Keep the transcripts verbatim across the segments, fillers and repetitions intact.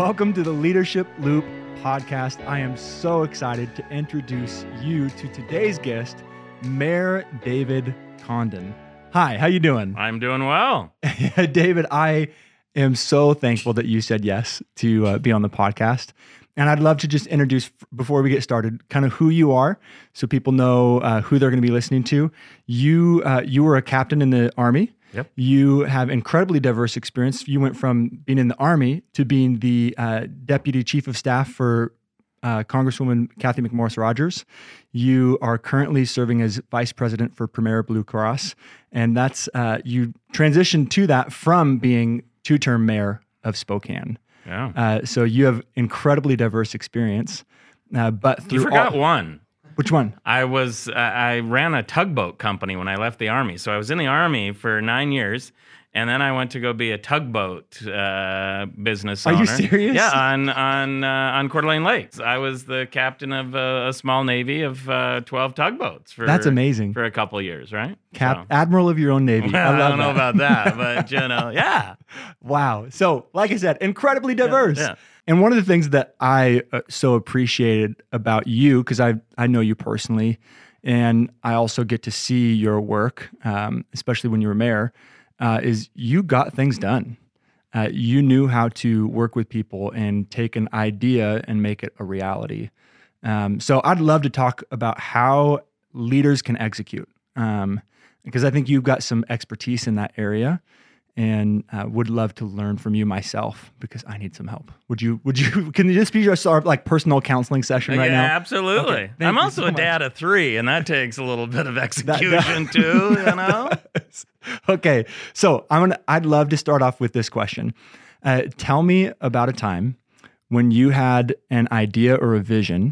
Welcome to the Leadership Loop podcast. I am so excited to introduce you to today's guest, Mayor David Condon. Hi, how you doing? I'm doing well. David, I am so thankful that you said yes to uh, be on the podcast. And I'd love to just introduce, before we get started, kind of who you are so people know uh, who they're going to be listening to. You uh, you were a captain in the Army. Yep. You have incredibly diverse experience. You went from being in the Army to being the uh, Deputy Chief of Staff for uh, Congresswoman Cathy McMorris Rodgers. You are currently serving as Vice President for Premier Blue Cross. And that's uh, you transitioned to that from being two-term mayor of Spokane. Yeah. Uh, so you have incredibly diverse experience. Uh, but through You forgot all, one. Which one? I was uh, I ran a tugboat company when I left the Army. So I was in the Army for nine years, and then I went to go be a tugboat uh, business Are owner. you serious? Yeah, on on uh, on Coeur d'Alene Lakes. I was the captain of a, a small navy of uh, twelve tugboats. For, That's amazing. For a couple of years, right? Cap So. Admiral of your own Navy. Well, I, love I don't know that. about that, but you know, yeah. Wow. So, like I said, incredibly diverse. Yeah, yeah. And one of the things that I uh, so appreciated about you, because I I know you personally, and I also get to see your work, um, especially when you were mayor, uh, is you got things done. Uh, you knew how to work with people and take an idea and make it a reality. Um, so I'd love to talk about how leaders can execute, um, because I think you've got some expertise in that area. And uh, would love to learn from you myself because I need some help. Would you? Would you? Can this be your sort of like personal counseling session right yeah, now? absolutely. Okay, thank I'm you also so a much. dad of three, and that takes a little bit of That- execution too. You know. Okay, so I'm gonna. I'd love to start off with this question. Uh, tell me about a time when you had an idea or a vision,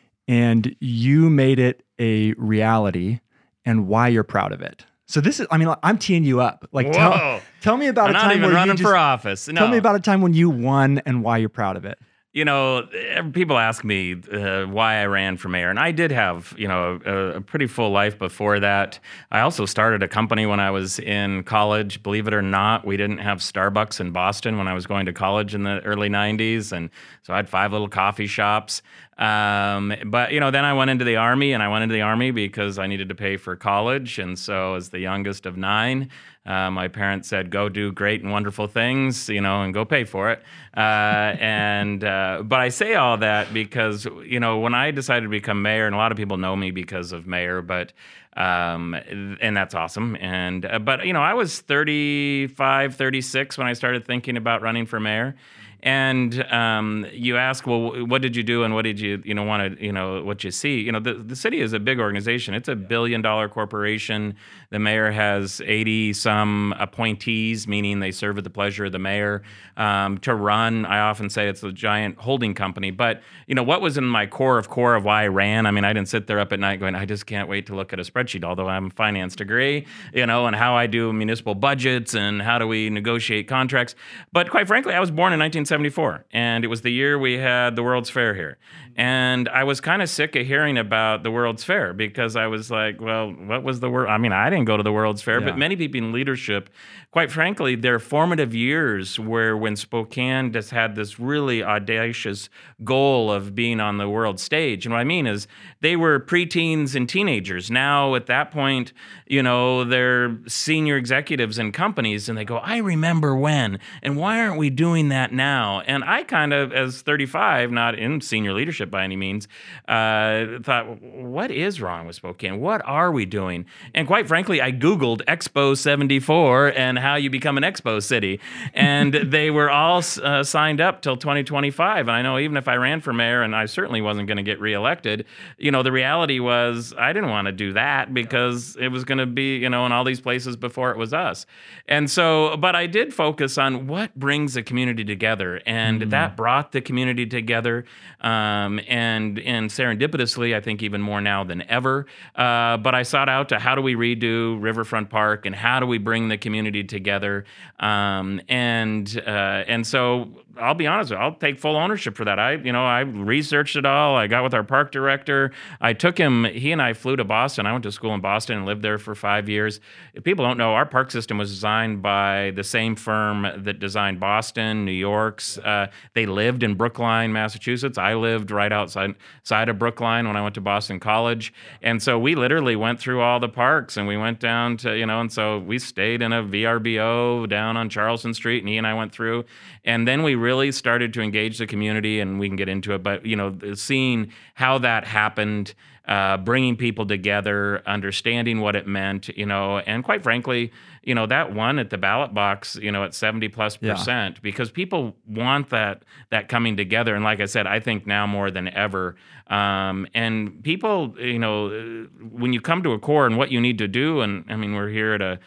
and you made it a reality, and why you're proud of it. So this is. I mean, I'm teeing you up. Like, tell, Whoa. tell me about I'm a not time even where running you just, for office. No. Tell me about a time when you won and why you're proud of it. You know, eh, people ask me uh, why I ran for mayor, and I did have, you know, a, a pretty full life before that. I also started a company when I was in college. Believe it or not, we didn't have Starbucks in Boston when I was going to college in the early nineties, and so I had five little coffee shops. Um, but, you know, then I went into the Army, and I went into the Army because I needed to pay for college, and so as the youngest of nine, Uh, my parents said, go do great and wonderful things, you know, and go pay for it. Uh, and uh, but I say all that because, you know, when I decided to become mayor, and a lot of people know me because of mayor, but um, and that's awesome. And uh, but, you know, I was thirty-five, thirty-six when I started thinking about running for mayor. And um, you ask, well, what did you do, and what did you, you know, want to, you know, what you see? You know, the, the city is a big organization. It's a billion dollar corporation. The mayor has eighty some appointees, meaning they serve at the pleasure of the mayor. Um, to run, I often say it's a giant holding company. But you know, what was in my core of core of why I ran? I mean, I didn't sit there up at night going, I just can't wait to look at a spreadsheet. Although I'm a finance degree, you know, and how I do municipal budgets and how do we negotiate contracts. But quite frankly, I was born in nineteen seventy-four, and it was the year we had the World's Fair here. And I was kind of sick of hearing about the World's Fair because I was like, well, what was the World? I mean, I didn't go to the World's Fair, Yeah. but many people in leadership, quite frankly, their formative years where when Spokane just had this really audacious goal of being on the world stage. And what I mean is they were preteens and teenagers. Now at that point, you know, they're senior executives in companies, and they go, I remember when, and why aren't we doing that now? And I kind of, as thirty-five, not in senior leadership by any means, uh, thought, what is wrong with Spokane? What are we doing? And quite frankly, I Googled Expo seventy-four and how you become an Expo city. And they were all uh, signed up till twenty twenty-five. And I know even if I ran for mayor, and I certainly wasn't going to get reelected, you know, the reality was I didn't want to do that because it was going to be, you know, in all these places before it was us. And so, but I did focus on what brings a community together. And mm. that brought the community together. Um, and, and serendipitously, I think even more now than ever. Uh, but I sought out to how do we redo Riverfront Park and how do we bring the community together? Um, and uh, and so I'll be honest, I'll take full ownership for that. I, you know, I researched it all. I got with our park director. I took him, he and I flew to Boston. I went to school in Boston and lived there for five years. If people don't know, our park system was designed by the same firm that designed Boston, New York's. Uh, they lived in Brookline, Massachusetts. I lived right outside side of Brookline when I went to Boston College. And so we literally went through all the parks, and we went down to, you know, and so we stayed in a V R B O down on Charleston Street, and he and I went through. And then we really started to engage the community, and we can get into it. But, you know, seeing how that happened, uh, bringing people together, understanding what it meant, you know, and quite frankly, you know, that won at the ballot box, you know, at seventy plus percent, yeah. because people want that that coming together. And like I said, I think now more than ever. Um, and people, you know, when you come to a core and what you need to do, and I mean, we're here at a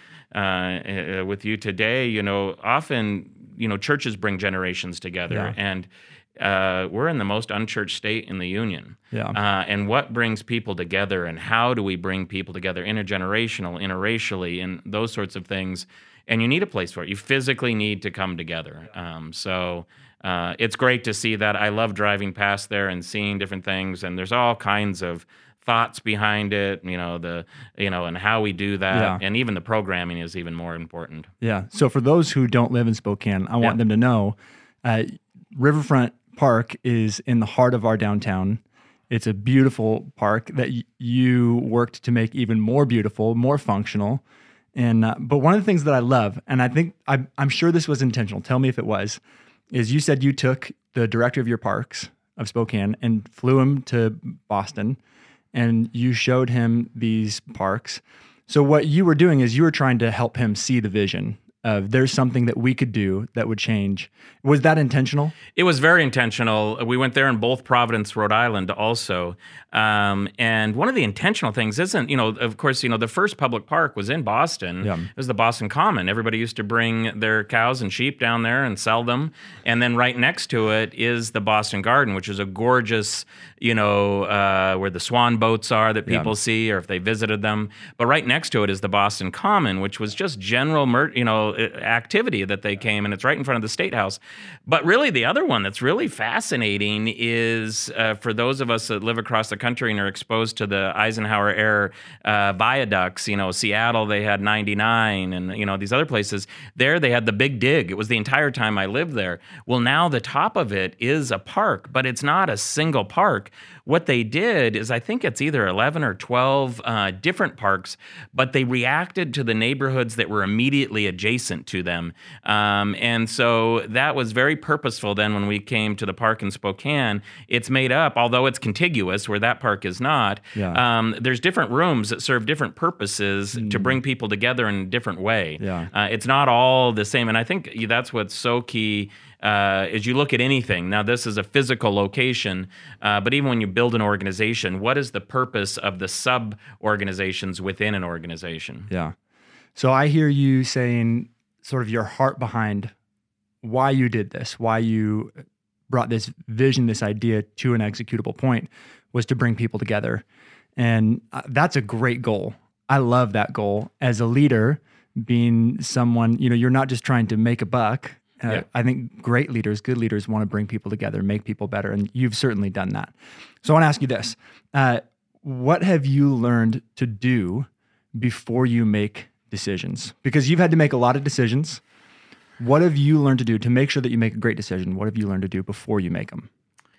uh, with you today, you know, often, you know, churches bring generations together, yeah. and uh, we're in the most unchurched state in the union. Yeah. Uh, and what brings people together, and how do we bring people together intergenerational, interracially, and those sorts of things? And you need a place for it. You physically need to come together. Um, so uh, it's great to see that. I love driving past there and seeing different things, and there's all kinds of thoughts behind it, you know, the, you know, and how we do that. Yeah. And even the programming is even more important. Yeah. So for those who don't live in Spokane, I want Yeah. them to know, uh, Riverfront Park is in the heart of our downtown. It's a beautiful park that y- you worked to make even more beautiful, more functional. And, uh, but one of the things that I love, and I think, I, I'm sure this was intentional, tell me if it was, is you said you took the director of your parks of Spokane and flew him to Boston, and you showed him these parks. So what you were doing is you were trying to help him see the vision of there's something that we could do that would change. Was that intentional? It was very intentional. We went there in both Providence, Rhode Island also. Um, and one of the intentional things isn't, you know, of course, you know, the first public park was in Boston. Yeah. It was the Boston Common. Everybody used to bring their cows and sheep down there and sell them. And then right next to it is the Boston Garden, which is a gorgeous, you know, uh, where the swan boats are that people Yeah. see, or if they visited them. But right next to it is the Boston Common, which was just general, mer- you know, activity that they came, and it's right in front of the State House. But really, the other one that's really fascinating is uh, for those of us that live across the country and are exposed to the Eisenhower era uh, viaducts. You know, Seattle, they had ninety-nine, and you know these other places. There, they had the Big Dig. It was the entire time I lived there. Well, now the top of it is a park, but it's not a single park. What they did is, I think it's either eleven or twelve uh, different parks, but they reacted to the neighborhoods that were immediately adjacent to them. Um, and so that was very purposeful then when we came to the park in Spokane. It's made up, although it's contiguous where that park is not, Yeah. um, there's different rooms that serve different purposes mm. to bring people together in a different way. Yeah. Uh, it's not all the same. And I think that's what's so key. Uh, as you look at anything, now this is a physical location, uh, but even when you build an organization, what is the purpose of the sub-organizations within an organization? Yeah. So I hear you saying sort of your heart behind why you did this, why you brought this vision, this idea to an executable point was to bring people together. And uh, that's a great goal. I love that goal. As a leader, being someone, you know, you're not just trying to make a buck. Uh, Yeah. I think great leaders, good leaders want to bring people together, make people better, and you've certainly done that. So I want to ask you this. Uh, what have you learned to do before you make decisions? Because you've had to make a lot of decisions. What have you learned to do to make sure that you make a great decision? What have you learned to do before you make them?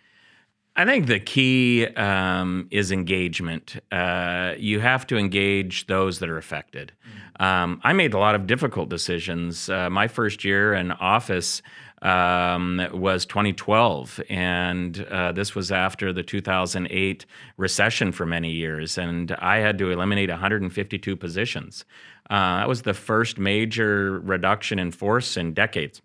I think the key um, is engagement. Uh, you have to engage those that are affected. Um, I made a lot of difficult decisions. Uh, my first year in office um, was twenty twelve, and uh, this was after the two thousand eight recession for many years, and I had to eliminate one hundred fifty-two positions. Uh, that was the first major reduction in force in decades.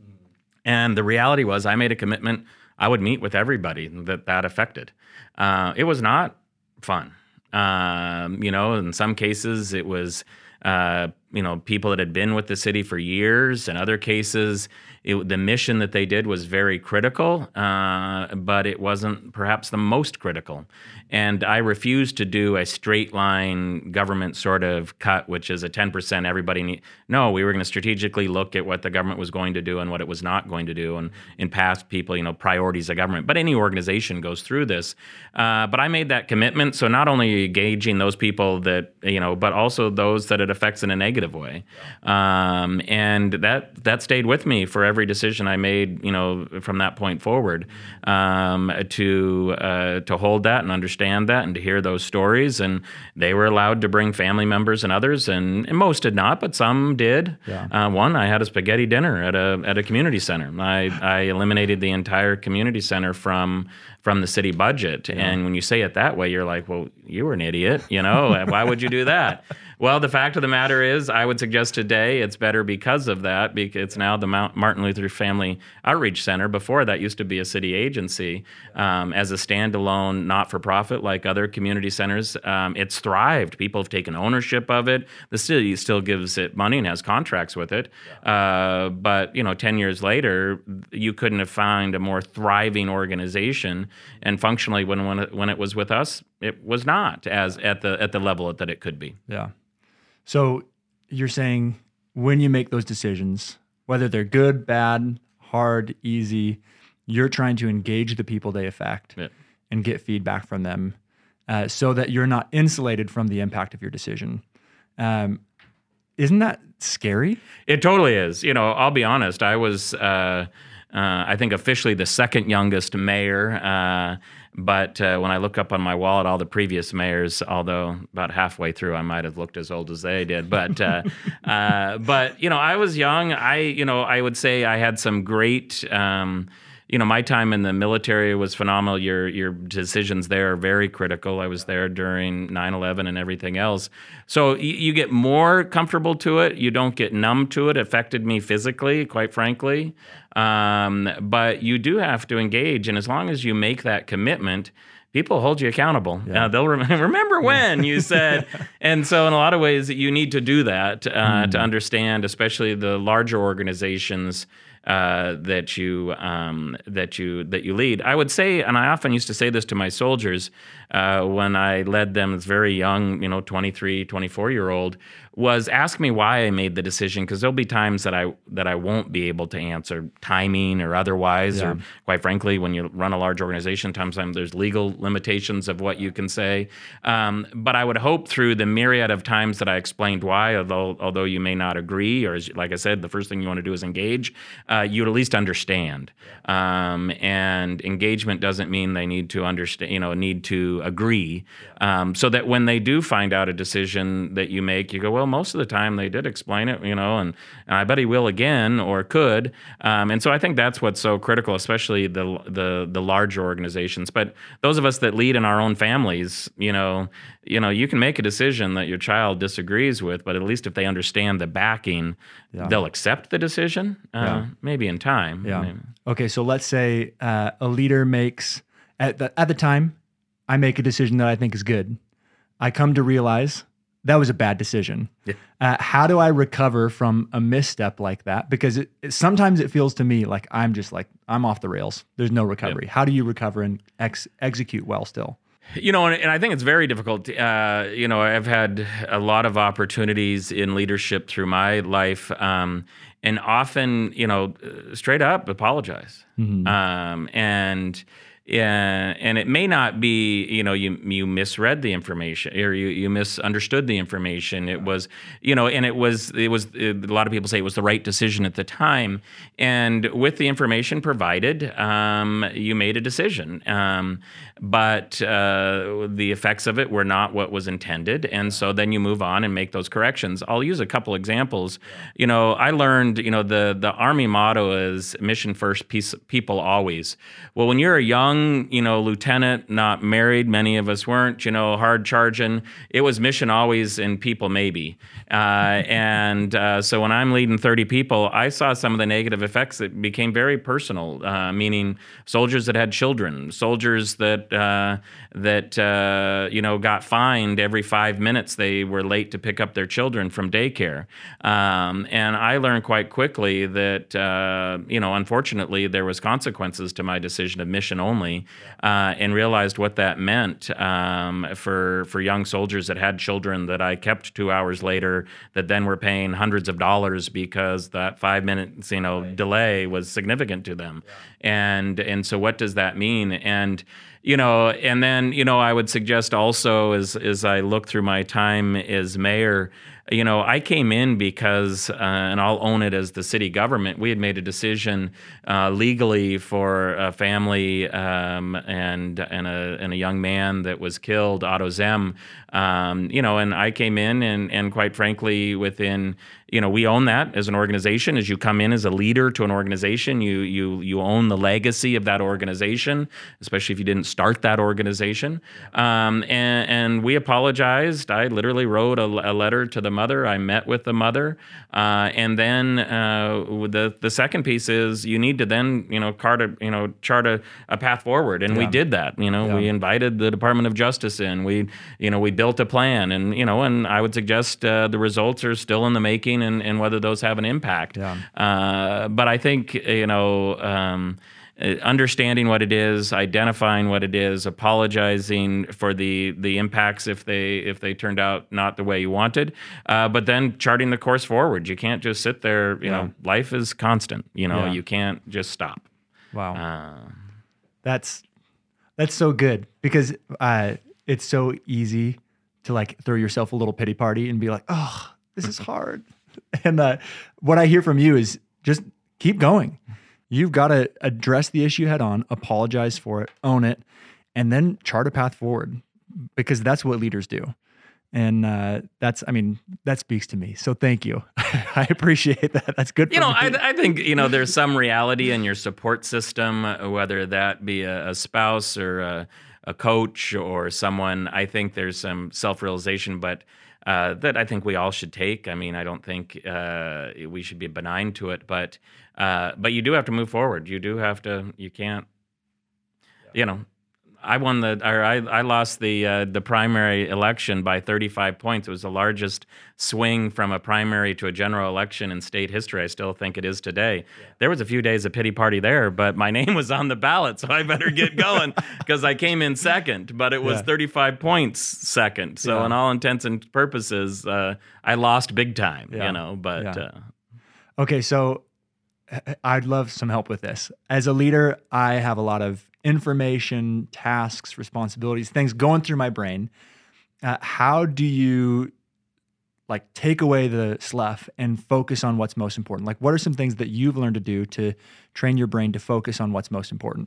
And the reality was I made a commitment I would meet with everybody that that affected. Uh, it was not fun. Uh, Um, you know, in some cases it was, uh, you know, people that had been with the city for years. In other cases, it, the mission that they did was very critical, uh, but it wasn't perhaps the most critical. And I refused to do a straight line government sort of cut, which is a ten percent everybody need. No, we were going to strategically look at what the government was going to do and what it was not going to do. And in past people, you know, priorities of government. But any organization goes through this. Uh, but I made that commitment. So not only engaging those people that, you know, but also those that it affects in a negative way. Um, and that that stayed with me for every decision I made, you know, from that point forward, um, to uh, to hold that and understand that and to hear those stories. And they were allowed to bring family members and others, and, and most did not, but some did. Yeah. Uh, one, I had a spaghetti dinner at a at a community center. I, I eliminated the entire community center from from the city budget. Yeah. And when you say it that way, you're like, well, you were an idiot, you know, why would you do that? Well, the fact of the matter is, I would suggest today it's better because of that, because it's now the Mount Martin Luther Family Outreach Center. Before that used to be a city agency, um, as a standalone not-for-profit like other community centers. Um, it's thrived. People have taken ownership of it. The city still gives it money and has contracts with it. Uh, but, you know, ten years later, you couldn't have found a more thriving organization. And functionally, when when it, when it was with us, it was not as at the at the level that it could be. Yeah. So you're saying when you make those decisions, whether they're good, bad, hard, easy, you're trying to engage the people they affect yeah. and get feedback from them, uh, so that you're not insulated from the impact of your decision. Um, isn't that scary? It totally is. You know, I'll be honest. I was, uh, uh, I think, officially the second youngest mayor. Uh, But uh, when I look up on my wall at all the previous mayors, although about halfway through I might have looked as old as they did, but uh, uh, but you know, I was young. I you know I would say I had some great. Um, You know, my time in the military was phenomenal. Your your decisions there are very critical. I was there during nine eleven and everything else. So you, you get more comfortable to it. You don't get numb to it. It affected me physically, quite frankly. Um, but you do have to engage. And as long as you make that commitment, people hold you accountable. Yeah. Uh, they'll rem- remember when you said. And so in a lot of ways, you need to do that uh, mm. to understand, especially the larger organizations Uh, that you um, that you that you lead. I would say, and I often used to say this to my soldiers uh, when I led them as very young, you know, twenty-three, twenty-four year old, was ask me why I made the decision, because there'll be times that I that I won't be able to answer, timing or otherwise, yeah. or quite frankly, when you run a large organization, sometimes there's legal limitations of what you can say. Um, but I would hope through the myriad of times that I explained why, although although you may not agree, or as, like I said, the first thing you want to do is engage. Uh, you'd at least understand. Um, and engagement doesn't mean they need to understand, you know, need to agree. Um, so that when they do find out a decision that you make, you go, well, most of the time they did explain it, you know, and, and I bet he will again or could. Um, and so I think that's what's so critical, especially the, the the larger organizations. But those of us that lead in our own families, you know, you know, you can make a decision that your child disagrees with, but at least if they understand the backing, yeah. they'll accept the decision, uh, yeah. maybe in time. Yeah. Maybe. Okay, so let's say uh, a leader makes, at the, at the time, I make a decision that I think is good. I come to realize that was a bad decision. Yeah. Uh, how do I recover from a misstep like that? Because it, it, sometimes it feels to me like I'm just like, I'm off the rails. There's no recovery. Yeah. How do you recover and ex- execute well still? You know, and, and I think it's very difficult. Uh, you know, I've had a lot of opportunities in leadership through my life, um, and often, you know, straight up apologize. Mm-hmm. Um, and yeah, and it may not be, you know, you you misread the information or you, you misunderstood the information. It was, you know, and it was, it was, it, a lot of people say it was the right decision at the time. And with the information provided, um, you made a decision. Um, but uh, the effects of it were not what was intended. And so then you move on and make those corrections. I'll use a couple examples. You know, I learned, you know, the, the Army motto is mission first, peace, people always. Well, when you're a young young, you know, lieutenant, not married. Many of us weren't, you know, hard charging. It was mission always and people maybe. Uh, and uh, so when I'm leading thirty people, I saw some of the negative effects that became very personal, uh, meaning soldiers that had children, soldiers that, uh, that uh, you know, got fined every five minutes they were late to pick up their children from daycare. Um, and I learned quite quickly that, uh, you know, unfortunately, there was consequences to my decision of mission only, uh, and realized what that meant um, for for young soldiers that had children that I kept two hours later that then were paying hundreds of dollars because that five minutes, you know, right. delay was significant to them. Yeah. And and so what does that mean? And you know, and then, you know, I would suggest also as as I look through my time as mayor, you know, I came in because, uh, and I'll own it as the city government, we had made a decision uh, legally for a family um, and and a and a young man that was killed, Otto Zem. Um, you know, and I came in and and quite frankly, within, you know, we own that as an organization. As you come in as a leader to an organization, you you you own the legacy of that organization, especially if you didn't start that organization. Um, and, and we apologized. I literally wrote a, a letter to the mother. I met with the mother, uh, and then uh, the the second piece is you need to then you know chart a you know chart a, a path forward, and yeah. we did that. You know, yeah. we invited the Department of Justice in. We you know we built a plan, and you know, and I would suggest uh, the results are still in the making, and, and whether those have an impact. Yeah. Uh, but I think you know. Um, understanding what it is, identifying what it is, apologizing for the the impacts if they if they turned out not the way you wanted, uh, but then charting the course forward. You can't just sit there. You yeah. know, life is constant. You know, yeah. you can't just stop. Wow, uh, that's that's so good because uh, it's so easy to like throw yourself a little pity party and be like, oh, this is hard. And uh, what I hear from you is just keep going. You've got to address the issue head on, apologize for it, own it, and then chart a path forward because that's what leaders do. And uh, that's, I mean, that speaks to me. So thank you. I appreciate that. That's good for You know, me. I, I think, you know, there's some reality in your support system, whether that be a, a spouse or a, a coach or someone. I think there's some self-realization, but Uh, that I think we all should take. I mean, I don't think uh, we should be benign to it, but uh, but you do have to move forward. You do have to. You can't. Yeah. You know, I won the or I I lost the uh, the primary election by thirty-five points. It was the largest swing from a primary to a general election in state history. I still think it is today. Yeah. There was a few days of pity party there, but my name was on the ballot, so I better get going because I came in second. But it was yeah. thirty-five points second. So, yeah. in all intents and purposes, uh, I lost big time. Yeah. You know, but yeah. uh, okay. So I'd love some help with this. As a leader, I have a lot of information, tasks, responsibilities, things going through my brain. Uh, how do you like take away the slough and focus on what's most important? Like, what are some things that you've learned to do to train your brain to focus on what's most important?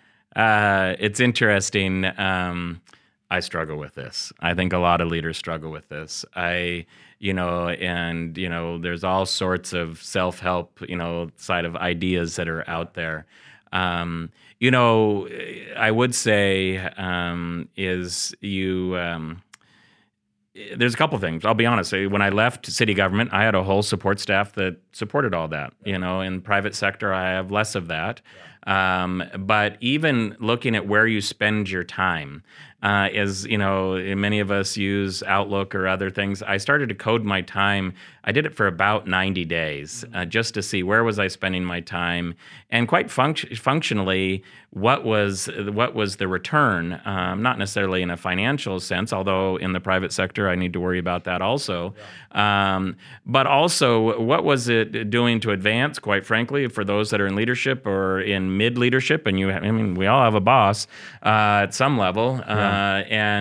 Uh, it's interesting. Um, I struggle with this. I think a lot of leaders struggle with this. I, you know, and, you know, there's all sorts of self-help, you know, side of ideas that are out there. Um, you know, I would say um, is you, um, there's a couple of things. I'll be honest. When I left city government, I had a whole support staff that supported all that. You know, in private sector, I have less of that. Um, but even looking at where you spend your time, uh, is, you know, many of us use Outlook or other things. I started to code my time. I did it for about ninety days, uh, just to see where was I spending my time, and quite func- functionally, what was what was the return? Um, not necessarily in a financial sense, although in the private sector I need to worry about that also. Yeah. Um, but also, what was it doing to advance? Quite frankly, for those that are in leadership or in mid leadership, and you, I mean, we all have a boss uh, at some level. Uh, Uh, and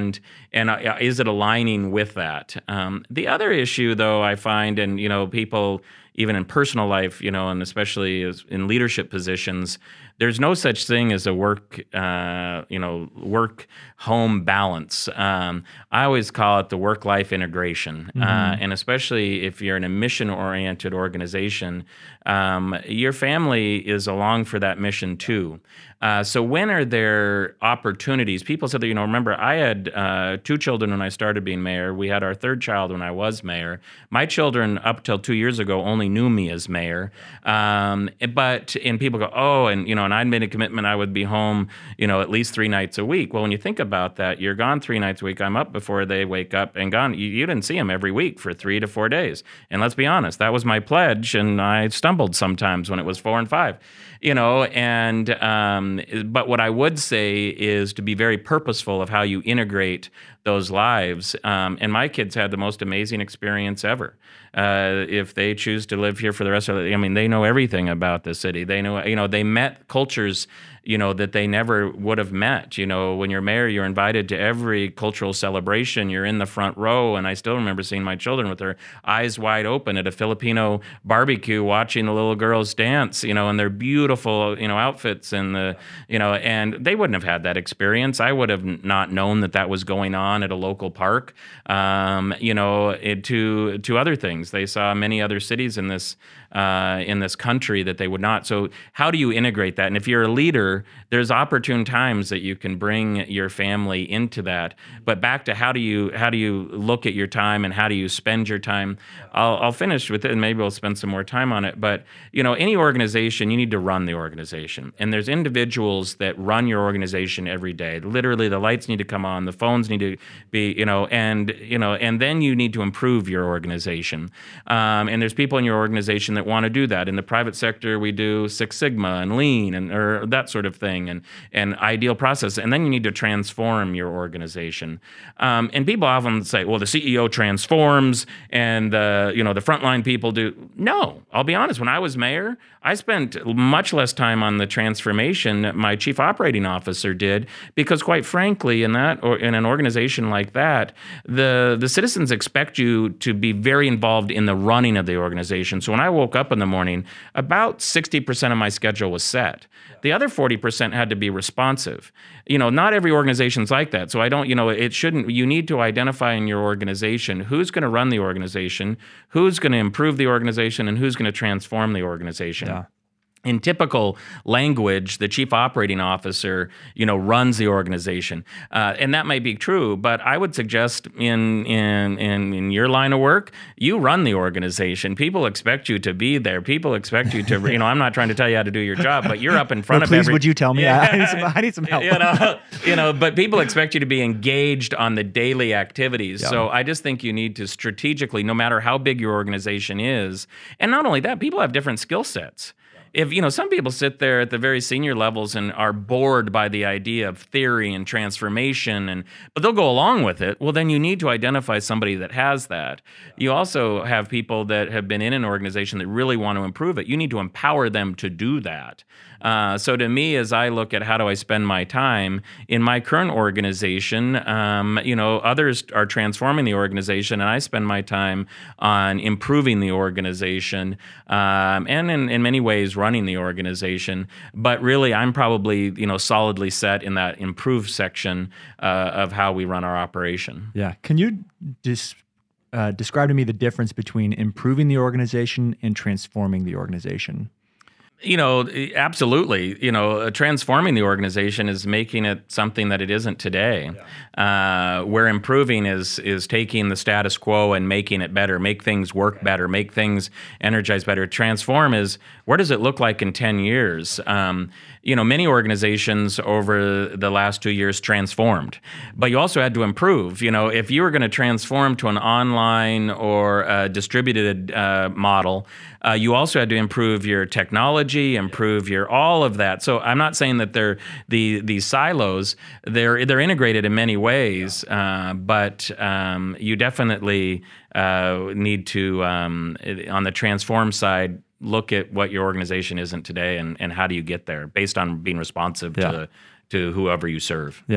and uh, is it aligning with that? Um, the other issue, though, I find, and you know, people even in personal life, you know, and especially as in leadership positions, there's no such thing as a work, uh, you know, work-home balance. Um, I always call it the work-life integration, mm-hmm. uh, and especially if you're in a mission-oriented organization, um, your family is along for that mission too. Uh, so when are there opportunities? People said that, you know, remember, I had uh, two children when I started being mayor. We had our third child when I was mayor. My children, up till two years ago, only knew me as mayor. Um, but, and people go, oh, and, you know, and I'd made a commitment I would be home, you know, at least three nights a week. Well, when you think about that, you're gone three nights a week. I'm up before they wake up and gone. You, you didn't see them every week for three to four days. And let's be honest, that was my pledge, and I stumbled sometimes when it was four and five. You know, and um, but what I would say is to be very purposeful of how you integrate those lives. Um, and my kids had the most amazing experience ever. Uh, if they choose to live here for the rest of the, I mean, they know everything about the city. They know, you know, they met cultures, you know, that they never would have met. You know, when you're mayor, you're invited to every cultural celebration. You're in the front row, and I still remember seeing my children with their eyes wide open at a Filipino barbecue, watching the little girls dance, you know, in their beautiful, you know, outfits, and the, you know, and they wouldn't have had that experience. I would have not known that that was going on at a local park. Um, you know, it, to to other things. They saw many other cities in this uh, in this country that they would not. So how do you integrate that? And if you're a leader, there's opportune times that you can bring your family into that. But back to how do you how do you look at your time and how do you spend your time? I'll, I'll finish with it, and maybe we'll spend some more time on it. But you know, any organization, you need to run the organization, and there's individuals that run your organization every day. Literally, the lights need to come on, the phones need to be, you know, and you know, and then you need to improve your organization. Um, and there's people in your organization that want to do that. In the private sector, we do Six Sigma and Lean and or that sort of thing, and and ideal process. And then you need to transform your organization. Um, and people often say, well, the C E O transforms, and the you know the frontline people do. No, I'll be honest. When I was mayor, I spent much less time on the transformation that my chief operating officer did, because quite frankly, in that or in an organization like that, the the citizens expect you to be very involved in the running of the organization. So when I woke up in the morning, about sixty percent of my schedule was set. The other forty percent had to be responsive. You know, not every organization's like that. So I don't, you know, it shouldn't, you need to identify in your organization who's going to run the organization, who's going to improve the organization, and who's going to transform the organization. Yeah. In typical language, the chief operating officer, you know, runs the organization, uh, and that might be true. But I would suggest in, in in in your line of work, you run the organization. People expect you to be there. People expect you to, you know. I'm not trying to tell you how to do your job, but you're up in front well, of. Please, every, would you tell me? Yeah, I, need some, I need some help. You know, you know. But people expect you to be engaged on the daily activities. Yeah. So I just think you need to strategically, no matter how big your organization is, and not only that, people have different skill sets. If, you know, some people sit there at the very senior levels and are bored by the idea of theory and transformation, and but they'll go along with it. Well, then you need to identify somebody that has that. You also have people that have been in an organization that really want to improve it. You need to empower them to do that. Uh, so to me, as I look at how do I spend my time in my current organization, um, you know, others are transforming the organization, and I spend my time on improving the organization, um, and in, in many ways running the organization. But really, I'm probably, you know, solidly set in that improve section uh, of how we run our operation. Yeah. Can you dis- uh, describe to me the difference between improving the organization and transforming the organization? You know, absolutely. You know, transforming the organization is making it something that it isn't today. Yeah. Uh, where improving is is taking the status quo and making it better, make things work better, make things energize better. Transform is, where does it look like in ten years? Um, you know, many organizations over the last two years transformed, but you also had to improve. You know, if you were going to transform to an online or a distributed uh, model, uh, you also had to improve your technology, improve your all of that. So I'm not saying that they're the these silos. They're they're integrated in many ways, uh, but um, you definitely uh, need to um, on the transform side, look at what your organization isn't today, and, and how do you get there based on being responsive yeah. to to whoever you serve. Yeah.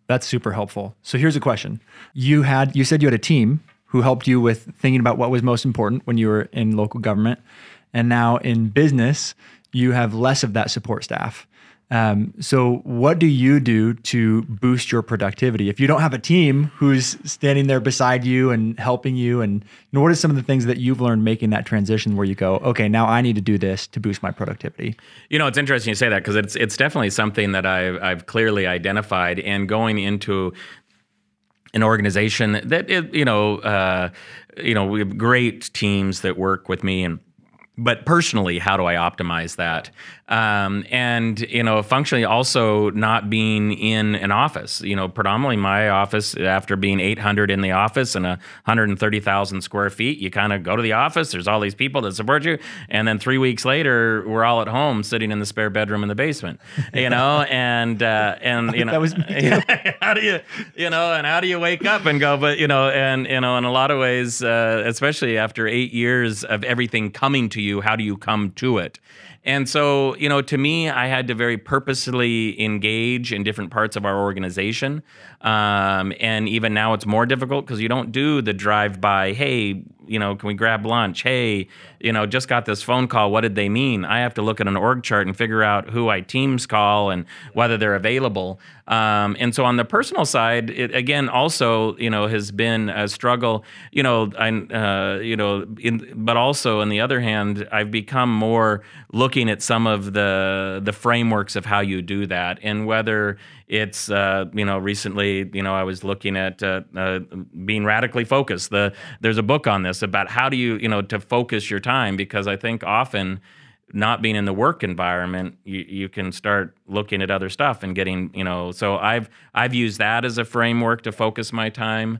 That's super helpful. So here's a question. You had, you said you had a team who helped you with thinking about what was most important when you were in local government. And now in business, you have less of that support staff. Um, so what do you do to boost your productivity? If you don't have a team who's standing there beside you and helping you, and you know, what are some of the things that you've learned making that transition where you go, okay, now I need to do this to boost my productivity? You know, it's interesting you say that because it's it's definitely something that I've, I've clearly identified, and going into an organization that, it, you know, uh, you know, we have great teams that work with me, and but personally, how do I optimize that? Um, and, you know, functionally also not being in an office. You know, predominantly my office, after being eight hundred in the office and one hundred thirty thousand square feet, you kind of go to the office, there's all these people that support you, and then three weeks later, we're all at home sitting in the spare bedroom in the basement, you know, and, uh, and you know, that was me too. how do you, you know, and how do you wake up and go, but, you know, and, you know, in a lot of ways, uh, especially after eight years of everything coming to you, how do you come to it? And so, you know, to me, I had to very purposely engage in different parts of our organization. Um, and even now it's more difficult because you don't do the drive-by, hey, you know, can we grab lunch? Hey, you know, just got this phone call. What did they mean? I have to look at an org chart and figure out who I Teams call and whether they're available. Um, and so on the personal side, it again also, you know, has been a struggle, you know, I, uh, you know, in, but also on the other hand, I've become more looking at some of the the frameworks of how you do that, and whether it's, uh, you know, recently, you know, I was looking at uh, uh, being radically focused. The there's a book on this about how do you, you know, to focus your time, because I think often not being in the work environment, you, you can start looking at other stuff and getting, you know, so I've I've used that as a framework to focus my time.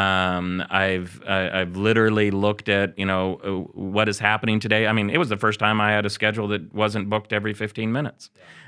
Um, I've I, I've literally looked at, you know, what is happening today. I mean, it was the first time I had a schedule that wasn't booked every fifteen minutes.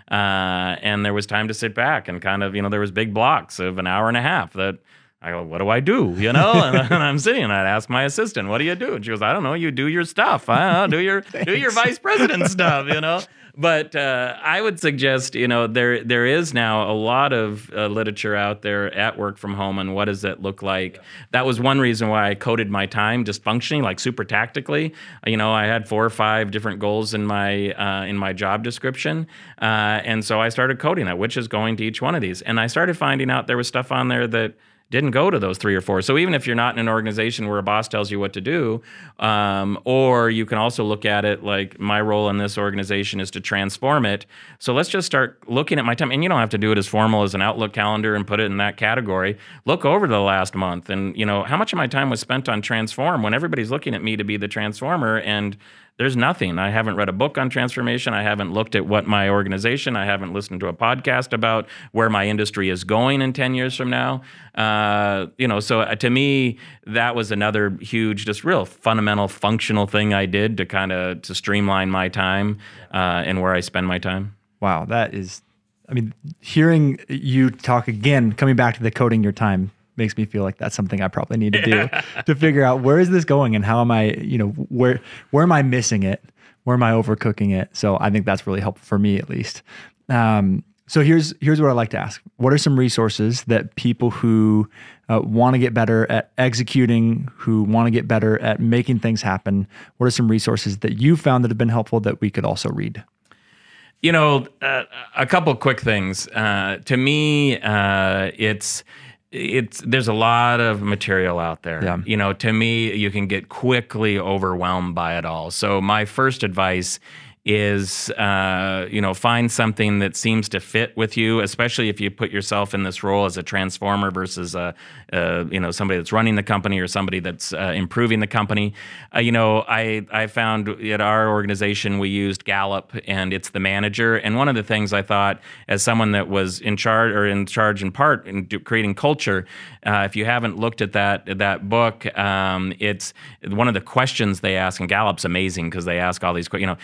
Uh, and there was time to sit back and kind of, you know, there was big blocks of an hour and a half that I go, what do I do? You know, and, and I'm sitting and I'd ask my assistant, what do you do? And she goes, I don't know. You do your stuff. I don't know, do your do your vice president stuff, you know. But uh, I would suggest, you know, there there is now a lot of uh, literature out there at work from home, and what does that look like? That was one reason why I coded my time just functioning, like super tactically. You know, I had four or five different goals in my uh, in my job description, uh, and so I started coding that, which is going to each one of these. And I started finding out there was stuff on there that didn't go to those three or four. So even if you're not in an organization where a boss tells you what to do, um, or you can also look at it like my role in this organization is to transform it. So let's just start looking at my time. And you don't have to do it as formal as an Outlook calendar and put it in that category. Look over the last month and, you know, how much of my time was spent on transform when everybody's looking at me to be the transformer, and there's nothing. I haven't read a book on transformation. I haven't looked at what my organization, I haven't listened to a podcast about where my industry is going in ten years from now. Uh, you know, so to me, that was another huge, just real fundamental, functional thing I did to kind of to streamline my time uh, and where I spend my time. Wow, that is, I mean, hearing you talk again, coming back to the coding your time, makes me feel like that's something I probably need to do to figure out where is this going and how am I, you know, where where am I missing it? Where am I overcooking it? So I think that's really helpful for me, at least. Um, so here's here's what I'd like to ask. What are some resources that people who uh, want to get better at executing, who want to get better at making things happen, what are some resources that you found that have been helpful that we could also read? You know, uh, a couple quick things. Uh, to me, uh, it's... It's there's a lot of material out there. Yeah. You know, to me, you can get quickly overwhelmed by it all. So my first advice is, uh, you know, find something that seems to fit with you, especially if you put yourself in this role as a transformer versus, a, uh, you know, somebody that's running the company or somebody that's uh, improving the company. Uh, you know, I, I found at our organization, we used Gallup, and it's the manager. And one of the things I thought, as someone that was in charge or in charge in part in do, creating culture, uh, if you haven't looked at that, that book, um, it's one of the questions they ask, and Gallup's amazing because they ask all these, you know, uh,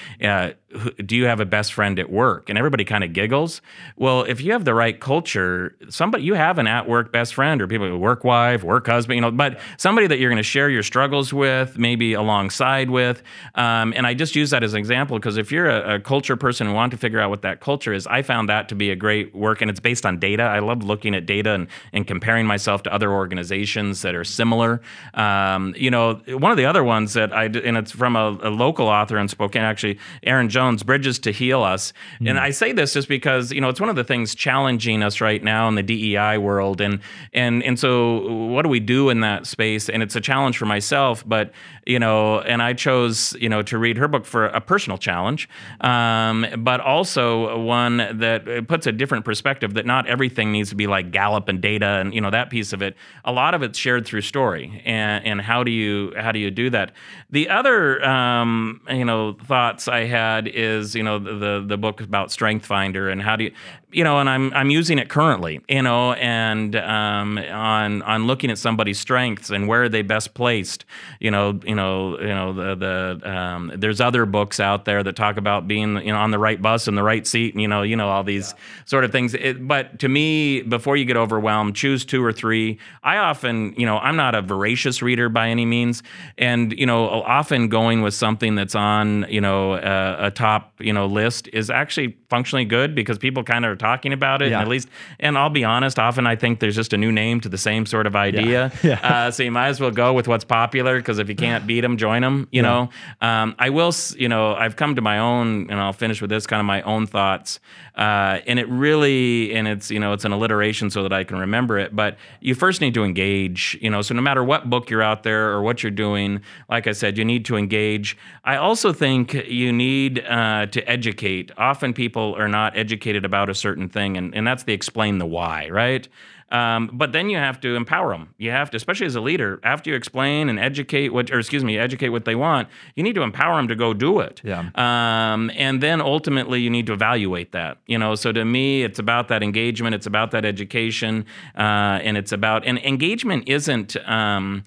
uh, do you have a best friend at work? And everybody kind of giggles. Well, if you have the right culture, somebody you have an at-work best friend, or people work wife, work husband, you know, but somebody that you're going to share your struggles with, maybe alongside with. Um, and I just use that as an example because if you're a, a culture person and want to figure out what that culture is, I found that to be a great work, and it's based on data. I love looking at data and, and comparing myself to other organizations that are similar. Um, you know, one of the other ones that I, and it's from a, a local author in Spokane, actually, Aaron Jones, Bridges to Heal Us. Mm. And I say this just because, you know, it's one of the things challenging us right now in the D E I world. And, and, and so what do we do in that space? And it's a challenge for myself, but, you know, and I chose, you know, to read her book for a personal challenge, um, but also one that puts a different perspective that not everything needs to be like Gallup and data and, you know, that piece of it. A lot of it's shared through story. And, and how do you, how do you do that? The other, um, you know, thoughts I had is, you know, the, the, the book about Strength Finder and how do you, you know, and I'm I'm using it currently, you know, and um, on on looking at somebody's strengths and where are they best placed, you know, you know, you know, the the um, there's other books out there that talk about being, you know, on the right bus and the right seat, and you know, you know, all these yeah. sort of things. It, but to me, before you get overwhelmed, choose two or three. I often, you know, I'm not a voracious reader by any means, and you know, often going with something that's on, you know, a, a top, you know, list is actually functionally good because people kind of are talking about it, yeah. and at least, and I'll be honest, often I think there's just a new name to the same sort of idea. Yeah. Yeah. Uh, so you might as well go with what's popular, because if you can't beat them, join them, you yeah. know. Um, I will, you know, I've come to my own, and I'll finish with this, kind of my own thoughts. Uh, and it really, and it's, you know, it's an alliteration so that I can remember it, but you first need to engage, you know, so no matter what book you're out there or what you're doing, like I said, you need to engage. I also think you need uh, to educate. Often people are not educated about a certain thing, and, and that's the explain the why, right? Um, but then you have to empower them. You have to, especially as a leader, after you explain and educate what, or excuse me, educate what they want, you need to empower them to go do it. Yeah. Um, and then ultimately you need to evaluate that. You know, so to me, it's about that engagement. It's about that education, uh, and it's about, and engagement isn't, um,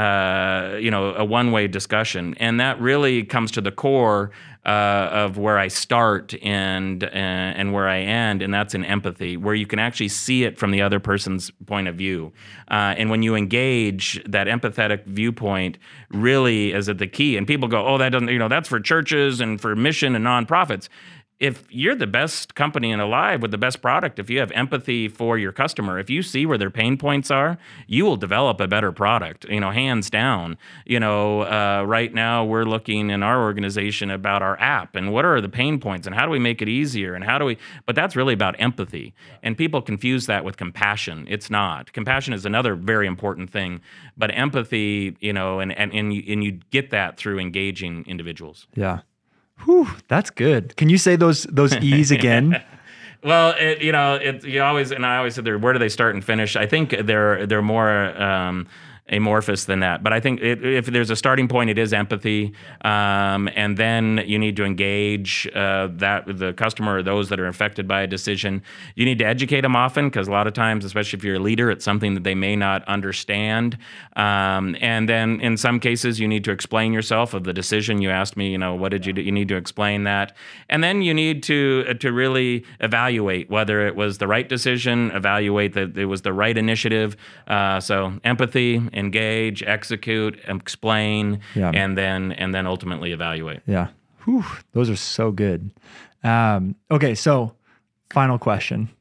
uh, you know, a one-way discussion, and that really comes to the core uh, of where I start and uh, and where I end, and that's in empathy, where you can actually see it from the other person's point of view. Uh, and when you engage, that empathetic viewpoint really is at the key. And people go, "Oh, that doesn't, you know, that's for churches and for mission and nonprofits." If you're the best company and alive with the best product, if you have empathy for your customer, if you see where their pain points are, you will develop a better product, you know, hands down. You know, uh, right now we're looking in our organization about our app and what are the pain points and how do we make it easier and how do we, but that's really about empathy. And people confuse that with compassion. It's not. Compassion is another very important thing, but empathy, you know, and, and, and, you, and you get that through engaging individuals. Yeah. Whew, that's good. Can you say those those E's again? Well, it, you know, it, you always, and I always said, where do they start and finish? I think they're they're more um, amorphous than that. But I think it, if there's a starting point, it is empathy, um, and then you need to engage uh, that the customer or those that are affected by a decision. You need to educate them often, because a lot of times, especially if you're a leader, it's something that they may not understand. Um, and then in some cases, you need to explain yourself of the decision. You asked me, you know, what did you do? You need to explain that. And then you need to uh, to really evaluate whether it was the right decision, evaluate that it was the right initiative. Uh, so empathy, engage, execute, explain, yeah. and then and then ultimately evaluate. Yeah. Whew, those are so good. Um, okay, so final question.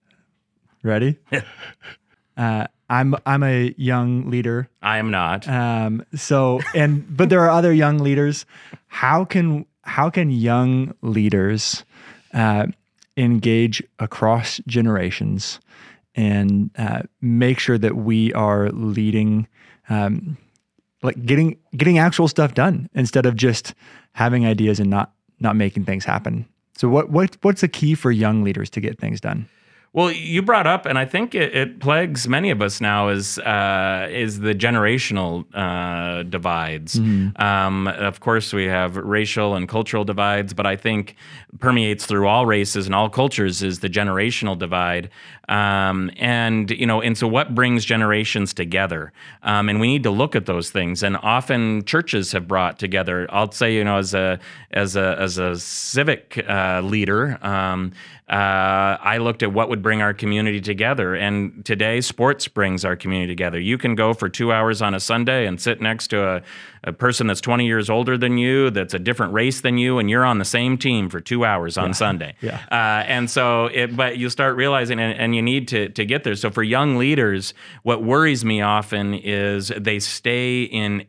Ready? uh, I'm I'm a young leader. I am not. Um, so and but there are other young leaders. How can how can young leaders uh, engage across generations and uh, make sure that we are leading, um, like getting getting actual stuff done instead of just having ideas and not not making things happen? So what what what's the key for young leaders to get things done? Well, you brought up, and I think it, it plagues many of us now, is uh, is the generational uh, divides. Mm-hmm. Um, of course, we have racial and cultural divides, but I think permeates through all races and all cultures is the generational divide. Um, and, you know, and so what brings generations together? Um, and we need to look at those things. And often churches have brought together. I'll say, you know, as a as a as a civic uh, leader, um, uh, I looked at what would bring our community together. And today, sports brings our community together. You can go for two hours on a Sunday and sit next to a, a person that's twenty years older than you, that's a different race than you, and you're on the same team for two hours on yeah. Sunday. Yeah. Uh, and so, it, but you start realizing, and, and you need to to get there. So for young leaders, what worries me often is they stay in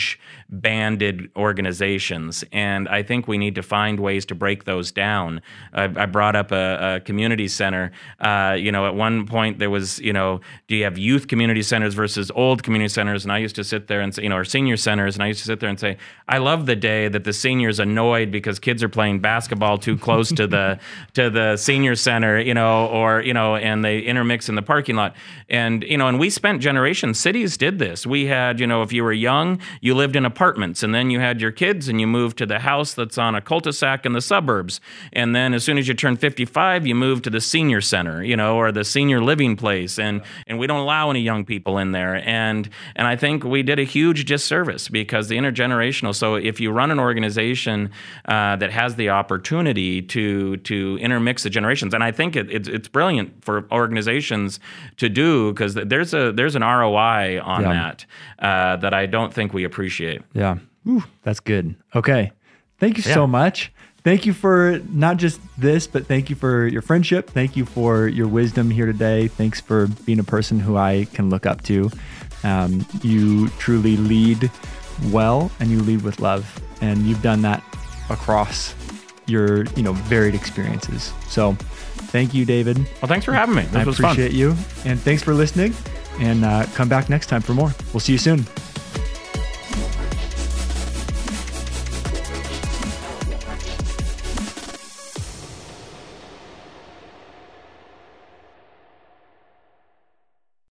age-banded organizations, and I think we need to find ways to break those down. I, I brought up a, a community center. Uh, you know, at one point there was, you know, do you have youth community centers versus old community centers? And I used to sit there and say, you know, or senior centers, and I used to sit there and say, I love the day that the seniors annoyed because kids are playing basketball too close to the to the senior center, you know, or you know, and they intermix in the parking lot. And you know, and we spent generations. Cities did this. We had, you know, if you were young, you lived in apartments, and then you had your kids, and you moved to the house that's on a cul-de-sac in the suburbs. And then as soon as you turned fifty-five, you moved to the senior center, you know, or the senior living place. And and we don't allow any young people in there. And and I think we did a huge disservice because the intergenerational. So if you run an organization uh, that has the opportunity to to intermix the generations, and I think it, it's it's brilliant for organizations to do because there's a there's an R O I on yeah. that uh, that I don't think we appreciate. Yeah, Whew, that's good. Okay, thank you Yeah. so much. Thank you for not just this, but thank you for your friendship. Thank you for your wisdom here today. Thanks for being a person who I can look up to. Um, you truly lead well, and you lead with love, and you've done that across your, you know, varied experiences. So, thank you, David. Well, thanks for having me. This I was fun. appreciate you, and thanks for listening. And uh, come back next time for more. We'll see you soon.